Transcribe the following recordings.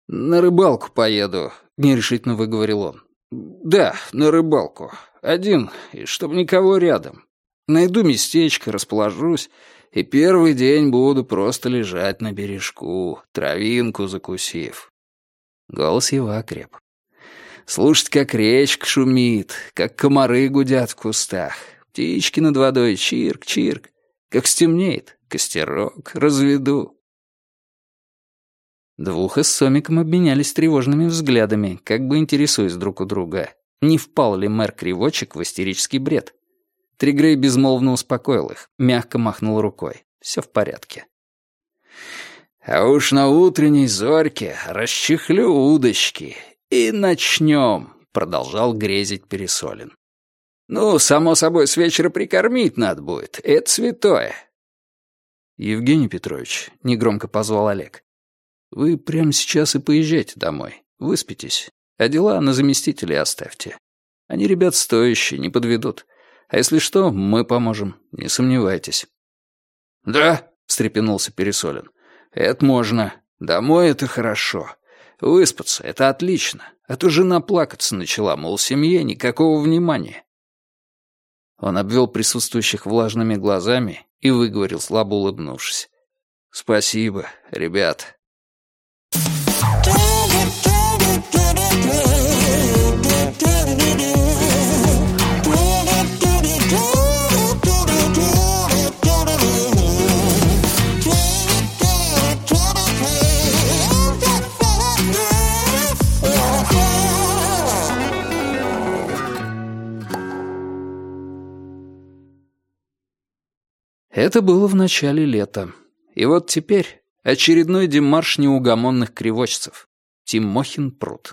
«На рыбалку поеду», — нерешительно выговорил он. «Да, на рыбалку. Один, и чтоб никого рядом. Найду местечко, расположусь, и первый день буду просто лежать на бережку, травинку закусив». Голос его окреп. «Слушать, как речка шумит, как комары гудят в кустах, птички над водой чирк-чирк. Как стемнеет, костерок разведу». Двуха с Сомиком обменялись тревожными взглядами, как бы интересуясь друг у друга, не впал ли мэр-кривочек в истерический бред. Тригрей безмолвно успокоил их, мягко махнул рукой. Все в порядке. «А уж на утренней зорьке расчехлю удочки и начнем», — продолжал грезить Пересолин. «Ну, само собой, с вечера прикормить надо будет, это святое». «Евгений Петрович», — негромко позвал Олег, — «вы прямо сейчас и поезжайте домой, выспитесь, а дела на заместителей оставьте. Они ребят стоящие, не подведут. А если что, мы поможем, не сомневайтесь». «Да», — встрепенулся Пересолин, — «это можно. Домой это хорошо. Выспаться — это отлично. А то жена плакаться начала, мол, семье никакого внимания». Он обвел присутствующих влажными глазами и выговорил, слабо улыбнувшись. «Спасибо, ребят». Это было в начале лета. И вот теперь очередной демарш неугомонных кривочцев. Тимохин пруд.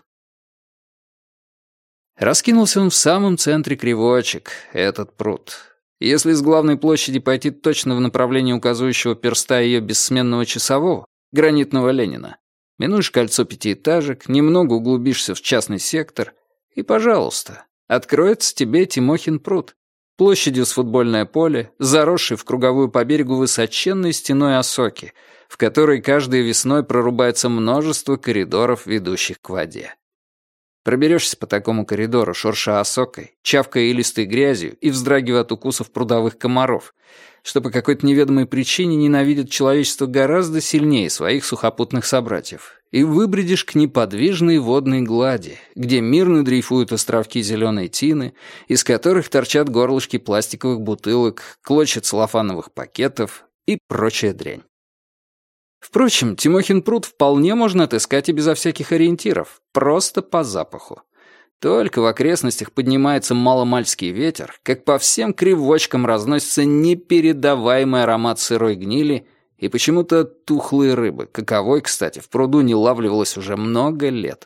Раскинулся он в самом центре кривочек, этот пруд. Если с главной площади пойти точно в направлении указывающего перста ее бессменного часового, гранитного Ленина, минуешь кольцо пятиэтажек, немного углубишься в частный сектор, и, пожалуйста, откроется тебе Тимохин пруд. Площадью с футбольное поле, заросшей в круговую по берегу высоченной стеной осоки, в которой каждой весной прорубается множество коридоров, ведущих к воде. Проберешься по такому коридору, шурша осокой, чавкая илистой грязью и вздрагивая от укусов прудовых комаров, что по какой-то неведомой причине ненавидят человечество гораздо сильнее своих сухопутных собратьев, и выбредешь к неподвижной водной глади, где мирно дрейфуют островки зеленой тины, из которых торчат горлышки пластиковых бутылок, клочья целлофановых пакетов и прочая дрянь. Впрочем, Тимохин пруд вполне можно отыскать и безо всяких ориентиров, просто по запаху. Только в окрестностях поднимается маломальский ветер, как по всем кривочкам разносится непередаваемый аромат сырой гнили и почему-то тухлые рыбы, каковой, кстати, в пруду не лавливалось уже много лет.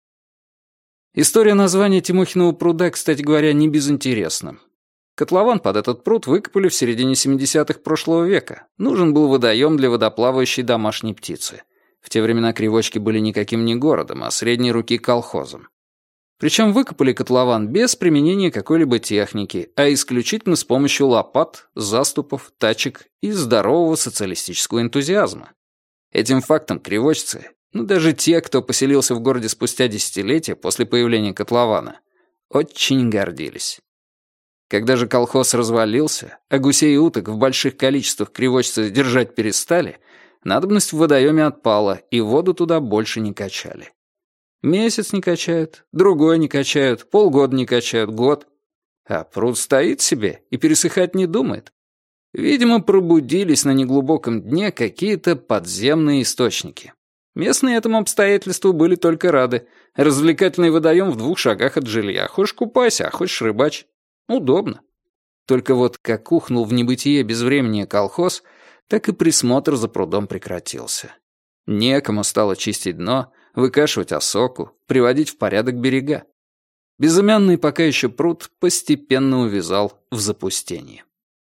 История названия Тимохиного пруда, кстати говоря, не безинтересна. Котлован под этот пруд выкопали в середине 70-х прошлого века. Нужен был водоем для водоплавающей домашней птицы. В те времена кривочки были никаким не городом, а средней руки колхозом. Причем выкопали котлован без применения какой-либо техники, а исключительно с помощью лопат, заступов, тачек и здорового социалистического энтузиазма. Этим фактом кривочцы, даже те, кто поселился в городе спустя десятилетия после появления котлована, очень гордились. Когда же колхоз развалился, а гусей и уток в больших количествах кривочцы держать перестали, надобность в водоеме отпала, и воду туда больше не качали. Месяц не качают, другой не качают, полгода не качают, год. А пруд стоит себе и пересыхать не думает. Видимо, пробудились на неглубоком дне какие-то подземные источники. Местные этому обстоятельству были только рады. Развлекательный водоем в 2 шагах от жилья. Хочешь купайся, а хочешь рыбачь. Удобно. Только вот как ухнул в небытие безвременье колхоз, так и присмотр за прудом прекратился. Некому стало чистить дно, выкашивать осоку, приводить в порядок берега. Безымянный пока еще пруд постепенно увязал в запустении.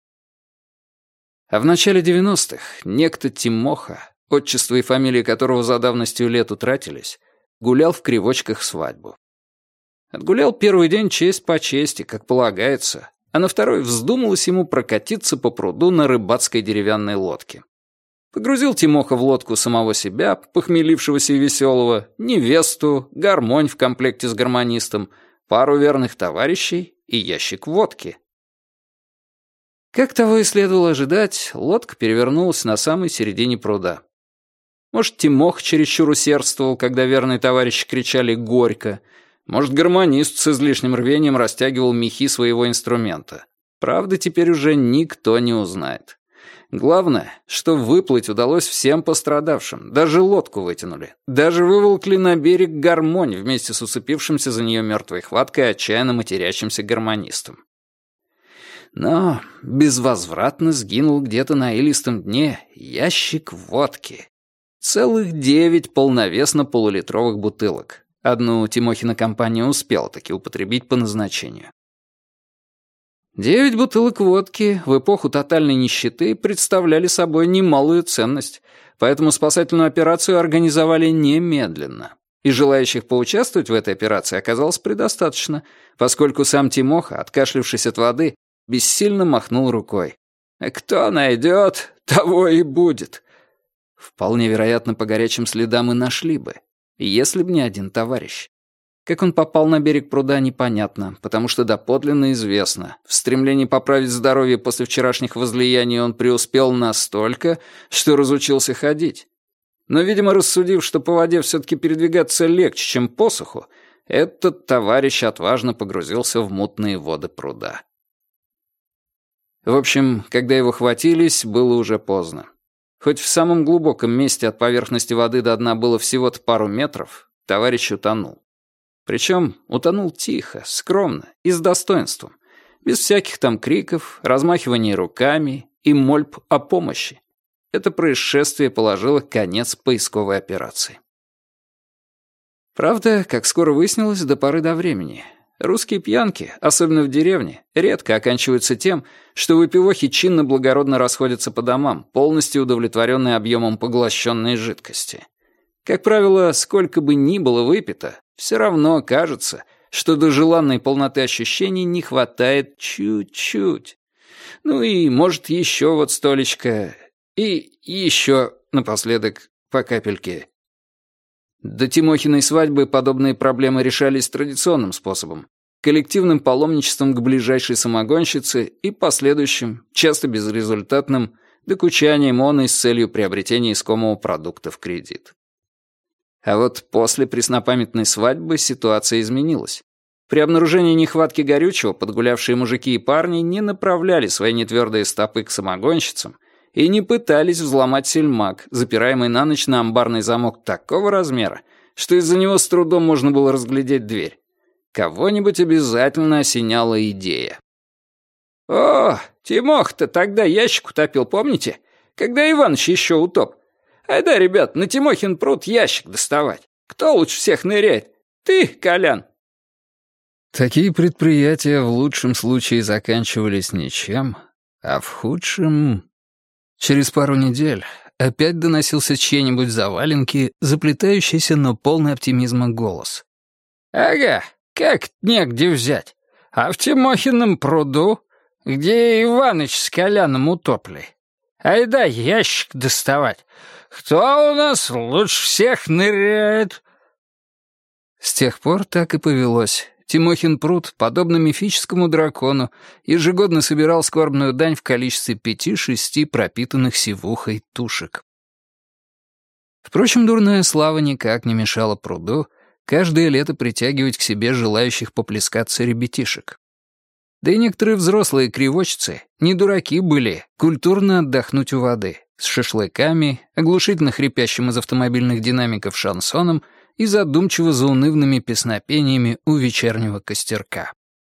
А в начале 90-х некто Тимоха, отчество и фамилия которого за давностью лет утратились, гулял в кривочках свадьбу. Отгулял первый день честь по чести, как полагается, а на второй вздумалось ему прокатиться по пруду на рыбацкой деревянной лодке. Погрузил Тимоха в лодку самого себя, похмелившегося и веселого, невесту, гармонь в комплекте с гармонистом, пару верных товарищей и ящик водки. Как того и следовало ожидать, лодка перевернулась на самой середине пруда. Может, Тимох чересчур усердствовал, когда верные товарищи кричали «Горько!», может, гармонист с излишним рвением растягивал мехи своего инструмента. Правда, теперь уже никто не узнает. Главное, что выплыть удалось всем пострадавшим. Даже лодку вытянули. Даже выволокли на берег гармонь вместе с уцепившимся за нее мертвой хваткой отчаянно матерящимся гармонистом. Но безвозвратно сгинул где-то на илистом дне ящик водки. Целых 9 полновесно-полулитровых бутылок. Одну Тимохина компания успела таки употребить по назначению. 9 бутылок водки в эпоху тотальной нищеты представляли собой немалую ценность, поэтому спасательную операцию организовали немедленно. И желающих поучаствовать в этой операции оказалось предостаточно, поскольку сам Тимоха, откашлявшись от воды, бессильно махнул рукой. «Кто найдет, того и будет». Вполне вероятно, по горячим следам и нашли бы, если б не один товарищ. Как он попал на берег пруда, непонятно, потому что доподлинно известно. В стремлении поправить здоровье после вчерашних возлияний он преуспел настолько, что разучился ходить. Но, видимо, рассудив, что по воде все-таки передвигаться легче, чем по суху, этот товарищ отважно погрузился в мутные воды пруда. В общем, когда его хватились, было уже поздно. Хоть в самом глубоком месте от поверхности воды до дна было всего-то пару метров, товарищ утонул. Причем утонул тихо, скромно и с достоинством, без всяких там криков, размахиваний руками и мольб о помощи. Это происшествие положило конец поисковой операции. Правда, как скоро выяснилось, до поры до времени. Русские пьянки, особенно в деревне, редко оканчиваются тем, что выпивохи чинно-благородно расходятся по домам, полностью удовлетворенные объемом поглощенной жидкости. Как правило, сколько бы ни было выпито, все равно кажется, что до желанной полноты ощущений не хватает чуть-чуть. Ну и, может, еще вот столечко, и еще, напоследок, по капельке. До Тимохиной свадьбы подобные проблемы решались традиционным способом — коллективным паломничеством к ближайшей самогонщице и последующим, часто безрезультатным, докучанием оной с целью приобретения искомого продукта в кредит. А вот после преснопамятной свадьбы ситуация изменилась. При обнаружении нехватки горючего подгулявшие мужики и парни не направляли свои нетвердые стопы к самогонщицам и не пытались взломать сельмак, запираемый на ночь на амбарный замок такого размера, что из-за него с трудом можно было разглядеть дверь. Кого-нибудь обязательно осеняла идея. «О, Тимох-то тогда ящик утопил, помните? Когда Иваныч еще утоп. Айда, ребят, на Тимохин пруд ящик доставать. Кто лучше всех ныряет? Ты, Колян?» Такие предприятия в лучшем случае заканчивались ничем, а в худшем... Через пару недель опять доносился чей-нибудь заваленки, заплетающийся, но полный оптимизма голос. «Ага, как негде взять? А в Тимохином пруду, где Иваныч с Коляном утопли. Айда ящик доставать. Кто у нас лучше всех ныряет?» С тех пор так и повелось. Тимохин пруд, подобно мифическому дракону, ежегодно собирал скорбную дань в количестве 5-6 пропитанных сивухой тушек. Впрочем, дурная слава никак не мешала пруду каждое лето притягивать к себе желающих поплескаться ребятишек. Да и некоторые взрослые кривочцы не дураки были культурно отдохнуть у воды, с шашлыками, оглушительно хрипящим из автомобильных динамиков шансоном и задумчиво заунывными песнопениями у вечернего костерка.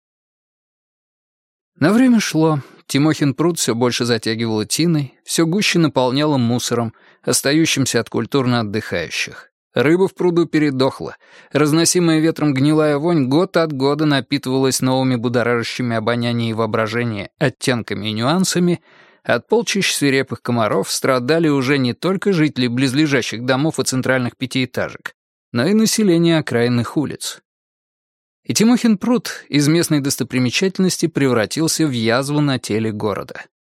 Но время шло, Тимохин пруд все больше затягивало тиной, все гуще наполняло мусором, остающимся от культурно отдыхающих. Рыба в пруду передохла, разносимая ветром гнилая вонь год от года напитывалась новыми будоражащими обоняние и воображение оттенками и нюансами. От полчищ свирепых комаров страдали уже не только жители близлежащих домов и центральных пятиэтажек, но и население окраинных улиц. И Тимохин пруд из местной достопримечательности превратился в язву на теле города.